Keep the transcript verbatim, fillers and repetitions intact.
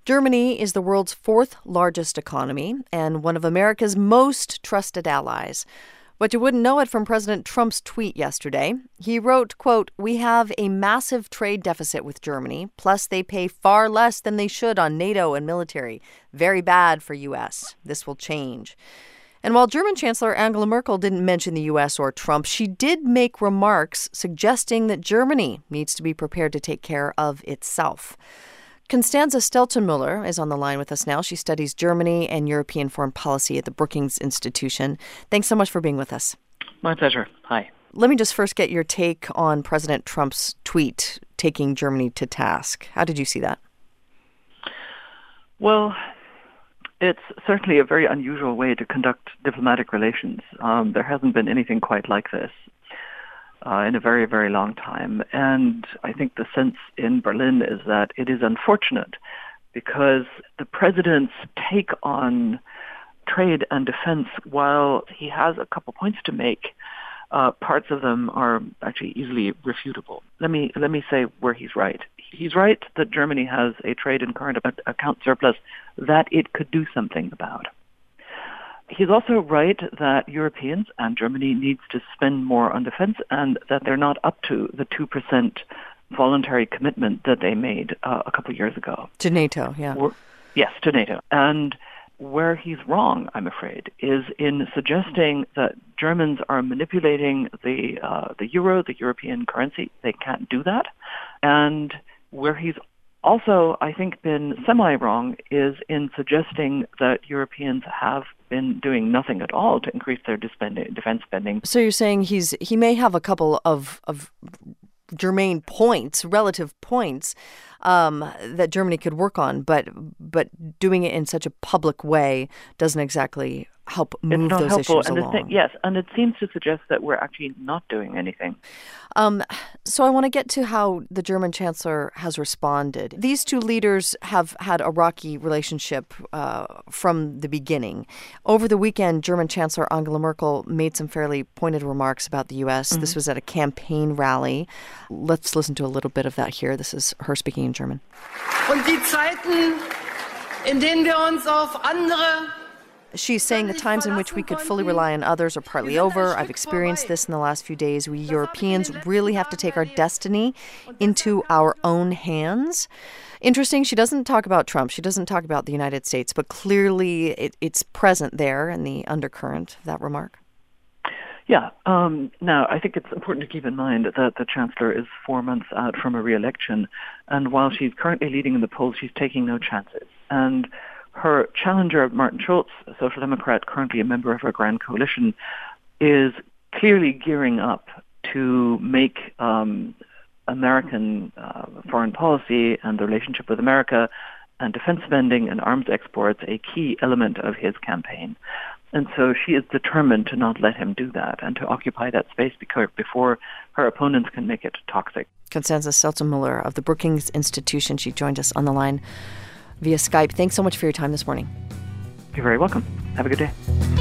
Germany is the world's fourth largest economy and one of America's most trusted allies. But you wouldn't know it from President Trump's tweet yesterday. He wrote, quote, "We have a massive trade deficit with Germany, plus they pay far less than they should on NATO and military. Very bad for U S. This will change." And while German Chancellor Angela Merkel didn't mention the U S or Trump, she did make remarks suggesting that Germany needs to be prepared to take care of itself. Constanze Stelzenmüller is on the line with us now. She studies Germany and European foreign policy at the Brookings Institution. Thanks so much for being with us. My pleasure. Hi. Let me just first get your take on President Trump's tweet taking Germany to task. How did you see that? Well, it's certainly a very unusual way to conduct diplomatic relations. Um, there hasn't been anything quite like this uh, in a very, very long time. And I think the sense in Berlin is that it is unfortunate because the president's take on trade and defense, while he has a couple points to make, uh, parts of them are actually easily refutable. Let me let me say where he's right. He's right that Germany has a trade and current account surplus that it could do something about. He's also right that Europeans and Germany needs to spend more on defense and that they're not up to the two percent voluntary commitment that they made uh, a couple of years ago. To NATO, yeah. We're, yes, to NATO. And where he's wrong, I'm afraid, is in suggesting that Germans are manipulating the uh, the euro, the European currency. They can't do that. And where he's also, I think, been semi-wrong is in suggesting that Europeans have been doing nothing at all to increase their defense spending. So you're saying he's he may have a couple of, of germane points, relative points, um, that Germany could work on, but but doing it in such a public way doesn't exactly help move it's not those helpful. issues and along. Thing, yes, and it seems to suggest that we're actually not doing anything. Um, so I want to get to how the German chancellor has responded. These two leaders have had a rocky relationship uh, from the beginning. Over the weekend, German Chancellor Angela Merkel made some fairly pointed remarks about the U S. Mm-hmm. This was at a campaign rally. Let's listen to a little bit of that here. This is her speaking in German. Und die Zeiten, in denen wir uns auf andere She's saying the times in which we could fully rely on others are partly over. I've experienced this in the last few days. We Europeans really have to take our destiny into our own hands. Interesting, she doesn't talk about Trump. She doesn't talk about the United States, but clearly it, it's present there in the undercurrent of that remark. Yeah. Um, now, I think it's important to keep in mind that the Chancellor is four months out from a re-election, and while she's currently leading in the polls, she's taking no chances. And her challenger, Martin Schulz, a Social Democrat, currently a member of her Grand Coalition, is clearly gearing up to make um, American uh, foreign policy and the relationship with America and defense spending and arms exports a key element of his campaign. And so she is determined to not let him do that and to occupy that space before her opponents can make it toxic. Constanze Stelzenmüller of the Brookings Institution. She joined us on the line via Skype. Thanks so much for your time this morning. You're very welcome. Have a good day.